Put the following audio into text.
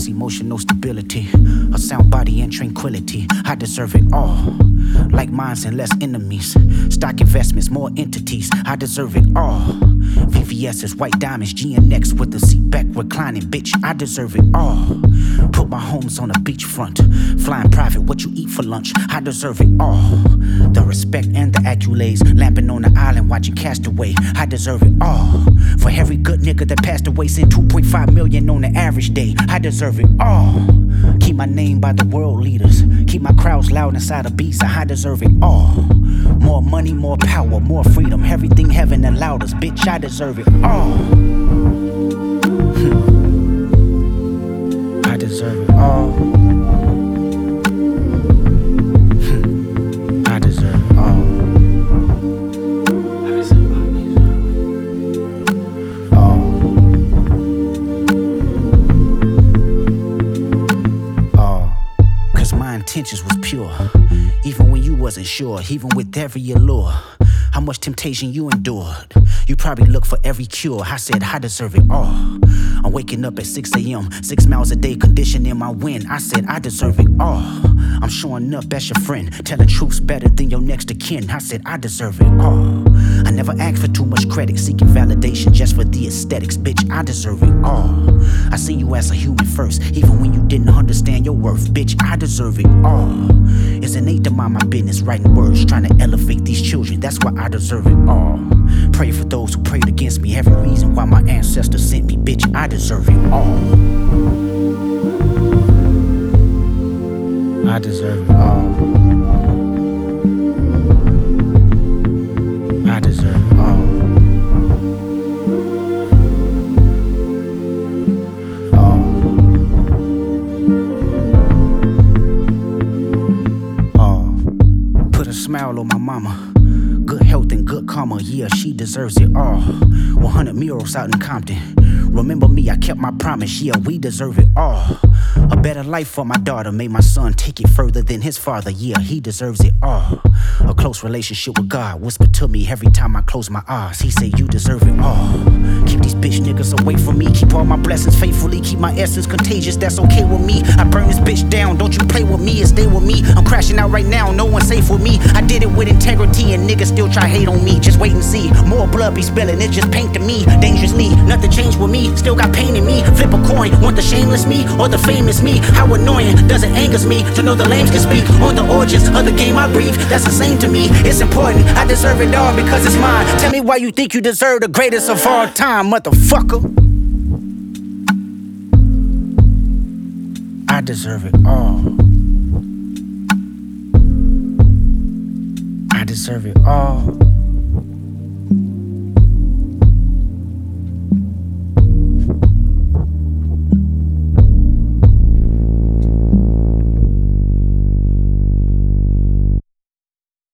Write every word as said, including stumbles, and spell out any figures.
emotional stability, a sound body and tranquility. I deserve it all. Like minds and less enemies, stock investments, more entities. I deserve it all. V V S's, white diamonds, G N X with the seat back reclining. Bitch, I deserve it all. Put my homes on a beachfront, flying private, what you eat for lunch. I deserve it all. The respect and the accolades, lamping on the island watching Castaway. I deserve it all. For every good nigga that passed away, send two point five million on the average day. I deserve it all. Keep my name by the world leaders, keep my crowds loud inside a beat. So I deserve it all. More money, more power, more freedom, everything heaven allowed us. Bitch, I deserve it all. Hmm. I deserve it all. Hmm. I deserve it all. My intentions was pure, even when you wasn't sure, even with every allure. How much temptation you endured, you probably look for every cure. I said I deserve it all. I'm waking up at six a m, six miles a day, conditioning my wind. I said I deserve it all. I'm showing up as your friend, telling truths better than your next of kin. I said I deserve it all. I never asked for too much credit, seeking validation just for the aesthetics. Bitch, I deserve it all. I see you as a human first, even when you didn't understand your worth. Bitch, I deserve it all. It's innate to mind my business, writing words, trying to elevate these children. That's why I deserve it all. Pray for those who prayed against me, every reason why my ancestors sent me. Bitch, I deserve it all. I deserve it all. I deserve it all. All. All. Put a smile on my mama. Good health and good karma, yeah, she deserves it all. one hundred murals out in Compton. Remember me, I kept my promise, yeah, we deserve it all. A better life for my daughter, made my son take it further than his father, yeah, he deserves it all. A close relationship with God, whisper to me every time I close my eyes. He said, you deserve it all. Keep these bitch niggas away from me, keep all my blessings faithfully, keep my essence contagious, that's okay with me. I burn this bitch down, don't you play with me and stay with me. I'm crashing out right now, no one's safe with me. I did it with integrity and niggas still try hate on me. Just wait and see, more blood be spilling, it just paint to me. Dangerously, nothing changed with me, still got pain in me. Flip a coin, want the shameless me or the famous me? How annoying does it angers me to know the lames can speak on the origins of the game I breathe? That's the same to me, it's important, I deserve it all because it's mine. Tell me why you think you deserve the greatest of all time, motherfucker. I deserve it all. I deserve it all.